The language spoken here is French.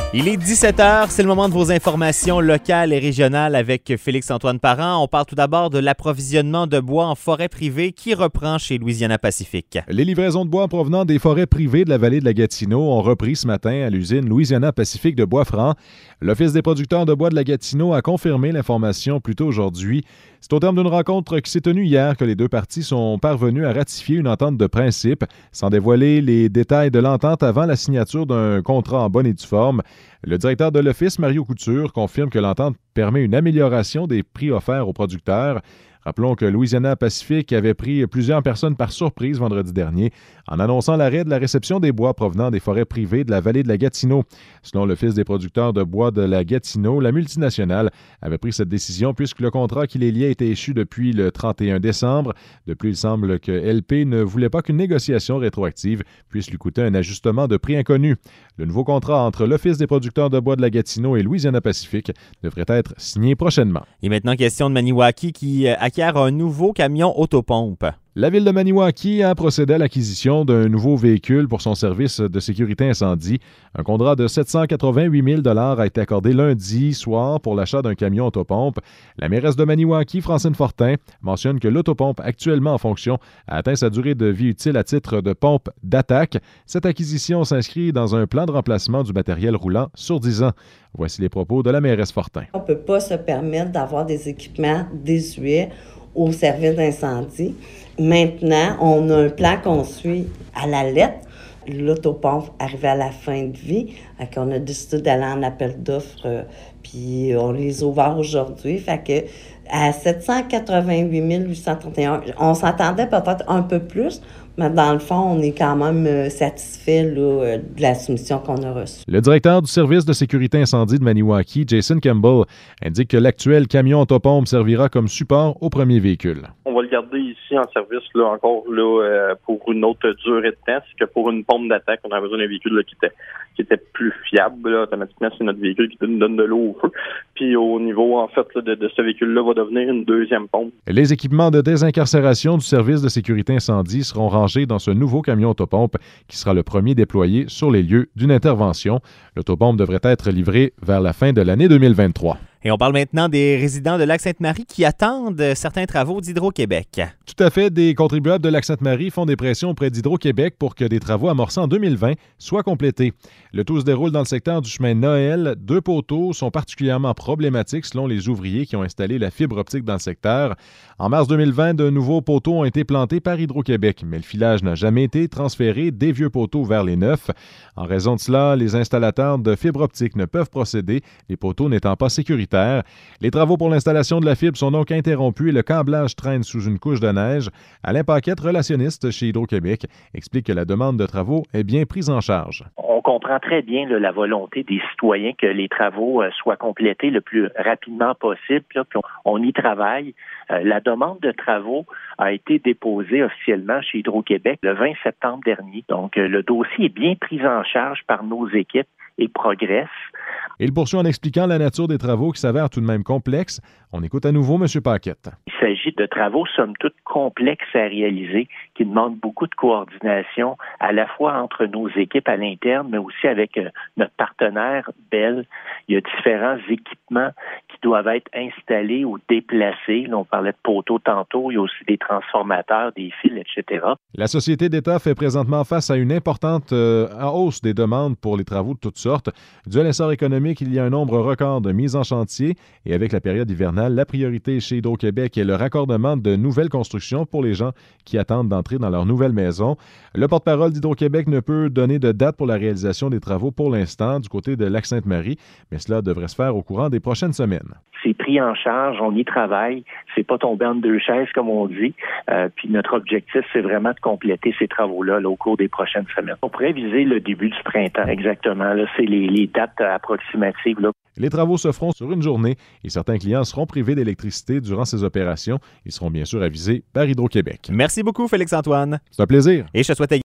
Il est 17h, c'est le moment de vos informations locales et régionales avec Félix-Antoine Parent. On parle tout d'abord de l'approvisionnement de bois en forêt privée qui reprend chez Louisiana Pacific. Les livraisons de bois provenant des forêts privées de la vallée de la Gatineau ont repris ce matin à l'usine Louisiana Pacific de Bois-Franc. L'Office des producteurs de bois de la Gatineau a confirmé l'information plus tôt aujourd'hui. C'est au terme d'une rencontre qui s'est tenue hier que les deux parties sont parvenues à ratifier une entente de principe, sans dévoiler les détails de l'entente avant la signature d'un contrat en bonne et due forme. Le directeur de l'Office, Mario Couture, confirme que l'entente permet une amélioration des prix offerts aux producteurs. Rappelons que Louisiana Pacific avait pris plusieurs personnes par surprise vendredi dernier en annonçant l'arrêt de la réception des bois provenant des forêts privées de la vallée de la Gatineau. Selon l'Office des producteurs de bois de la Gatineau, la multinationale avait pris cette décision puisque le contrat qui les liait était échu depuis le 31 décembre. De plus, il semble que LP ne voulait pas qu'une négociation rétroactive puisse lui coûter un ajustement de prix inconnu. Le nouveau contrat entre l'Office des producteurs de bois de la Gatineau et Louisiana Pacific devrait être signé prochainement. Et maintenant, question de Maniwaki qui acquiert un nouveau camion autopompe. La ville de Maniwaki a procédé à l'acquisition d'un nouveau véhicule pour son service de sécurité incendie. Un contrat de 788 000 $ a été accordé lundi soir pour l'achat d'un camion autopompe. La mairesse de Maniwaki, Francine Fortin, mentionne que l'autopompe actuellement en fonction a atteint sa durée de vie utile à titre de pompe d'attaque. Cette acquisition s'inscrit dans un plan de remplacement du matériel roulant sur 10 ans. Voici les propos de la mairesse Fortin. On ne peut pas se permettre d'avoir des équipements désuets au service d'incendie. Maintenant, on a un plan qu'on suit à la lettre. L'autopompe arrivait à la fin de vie. On a décidé d'aller en appel d'offres, puis on les a ouverts aujourd'hui. Fait que à 788 831, on s'attendait peut-être un peu plus, mais dans le fond, on est quand même satisfait là, de la soumission qu'on a reçue. Le directeur du service de sécurité incendie de Maniwaki, Jason Campbell, indique que l'actuel camion autopompe servira comme support au premier véhicule. On va le garder ici en service là, encore là, pour une autre durée de temps. C'est que pour une pompe d'attaque, on a besoin d'un véhicule là, qui était plus fiable. Là. Automatiquement, c'est notre véhicule qui nous donne de l'eau au feu. Puis au niveau en fait là, de ce véhicule-là va devenir une deuxième pompe. Les équipements de désincarcération du service de sécurité incendie seront rangés dans ce nouveau camion autopompe qui sera le premier déployé sur les lieux d'une intervention. L'autopompe devrait être livré vers la fin de l'année 2023. Et on parle maintenant des résidents de Lac-Sainte-Marie qui attendent certains travaux d'Hydro-Québec. Tout à fait. Des contribuables de Lac-Sainte-Marie font des pressions auprès d'Hydro-Québec pour que des travaux amorcés en 2020 soient complétés. Le tout se déroule dans le secteur du chemin Noël. 2 poteaux sont particulièrement problématiques selon les ouvriers qui ont installé la fibre optique dans le secteur. En mars 2020, de nouveaux poteaux ont été plantés par Hydro-Québec, mais le filage n'a jamais été transféré des vieux poteaux vers les neufs. En raison de cela, les installateurs de fibre optique ne peuvent procéder, les poteaux n'étant pas sécuritaires. Les travaux pour l'installation de la fibre sont donc interrompus et le câblage traîne sous une couche de neige. Alain Paquette, relationniste chez Hydro-Québec, explique que la demande de travaux est bien prise en charge. On comprend très bien là, la volonté des citoyens que les travaux soient complétés le plus rapidement possible. Là, puis on y travaille. La demande de travaux a été déposée officiellement chez Hydro-Québec le 20 septembre dernier. Donc, le dossier est bien pris en charge par nos équipes et progresse. Il poursuit en expliquant la nature des travaux qui s'avèrent tout de même complexes. On écoute à nouveau M. Paquette. Il s'agit de travaux, somme toute, complexes à réaliser, qui demandent beaucoup de coordination, à la fois entre nos équipes à l'interne, mais aussi avec notre partenaire, Bell. Il y a différents équipements qui doivent être installés ou déplacés. Là, on parlait de poteaux tantôt. Il y a aussi des transformateurs, des fils, etc. La Société d'État fait présentement face à une importante hausse des demandes pour les travaux de toutes sortes. Dû à l'essor économique, il y a un nombre record de mises en chantier et avec la période hivernale, la priorité chez Hydro-Québec est le raccordement de nouvelles constructions pour les gens qui attendent d'entrer dans leur nouvelle maison. Le porte-parole d'Hydro-Québec ne peut donner de date pour la réalisation des travaux pour l'instant du côté de Lac-Sainte-Marie, mais cela devrait se faire au courant des prochaines semaines. C'est pris en charge, on y travaille, c'est pas tombé entre deux chaises comme on dit, puis notre objectif c'est vraiment de compléter ces travaux-là là, au cours des prochaines semaines. On pourrait viser le début du printemps, exactement, là, c'est les dates approximatives. Là. Les travaux se feront sur une journée et certains clients seront privés d'électricité durant ces opérations. Ils seront bien sûr avisés par Hydro-Québec. Merci beaucoup Félix-Antoine. C'est un plaisir. Et je te souhaite